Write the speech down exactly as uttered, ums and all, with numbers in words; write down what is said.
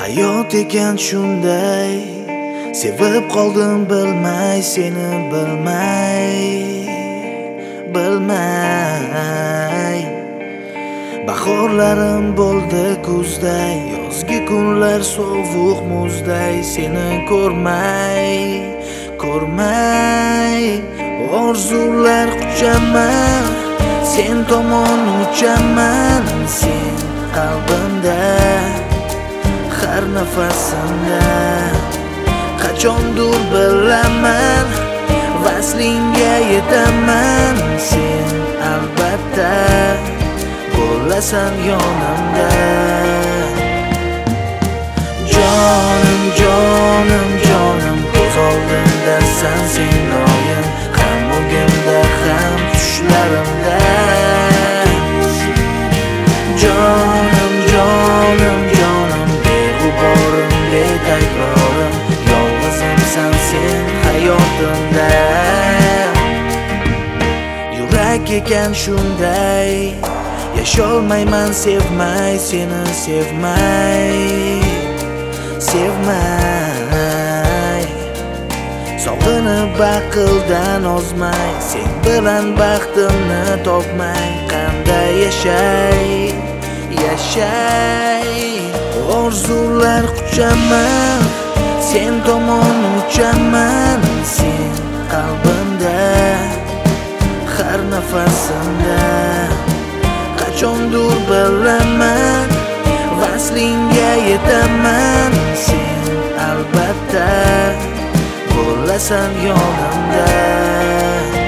Hayot ekan shunday, sevib qoldim bilmay, seni bilmay, bilmay. Bahorlarim bo'ldi kuzday, yozgi kunlar sovuq muzday, seni ko'rmay, ko'rmay. Orzular quchaman, sen tomon uchaman, sen qalbimda, har nafasimda. Qachondir bilaman, vaslingga yetaman, sen albatta bo'lasan yonimda. Jonim, jonim, jonim, ko'z oldimdasan sen doim, ham o'gimda ham tushlarimda. Jonim, jonim, jonim, beg'uborim, betakrorim, yolg'izimsan sen hayotimda. Yurak ekan shunday, yasholmayman sevmay, seni sevmay, sevmay. Sog'inib aqldan ozmay, sen bilan baxtimni topmay, qanday yashay, yashay. Orzular quchaman, sen tomon uchaman, sen qalbimda, har nafasimda. Qachondir bilaman, vaslingga yetaman, sen albatta bo'lasan yonimda.